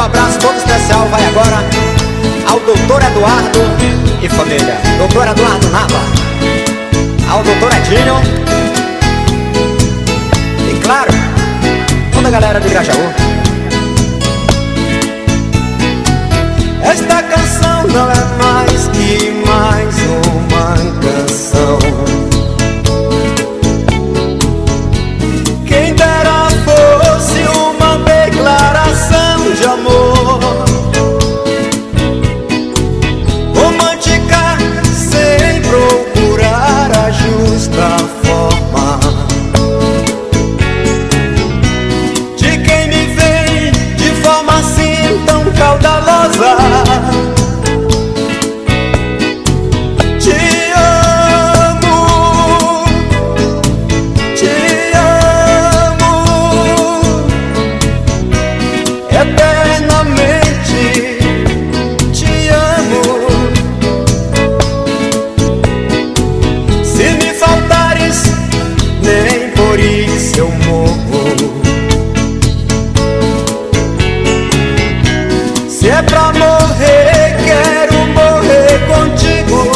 meu abraço todo especial vai agora ao doutor Eduardo e família. Doutor Eduardo Nava, ao doutor Edinho e, claro, toda a galera de Grajaú. Esta canção não é mais que mais uma canção. Quem dera fosse uma declaração de amor, romântica sem procurar a justa forma, de quem me vem de forma assim tão caudalosa. Eternamente te amo. Se me faltares, nem por isso eu morro. Se é pra morrer, quero morrer contigo.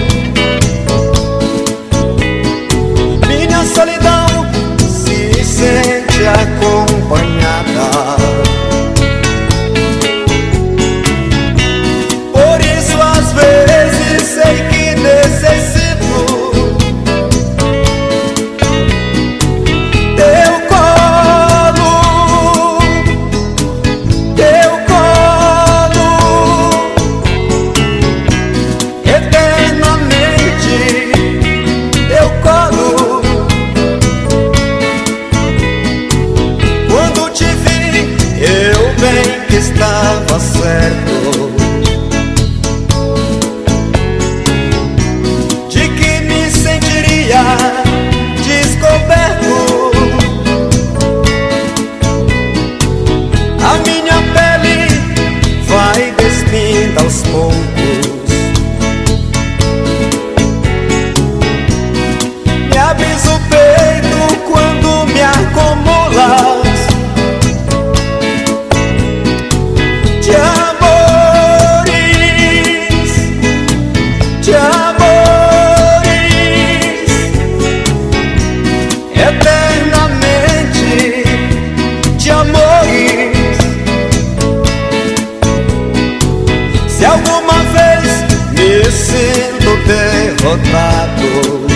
Minha solidão se sente acompanhada. Sei que necessito teu colo, eternamente teu colo. Quando te vi, eu bem que estava certo descoberto. A minha pele vai despindo aos poucos. Me abres o peito quando me acumulas de amores, de amores. Eternamente de amores. Se alguma vez me sinto derrotado,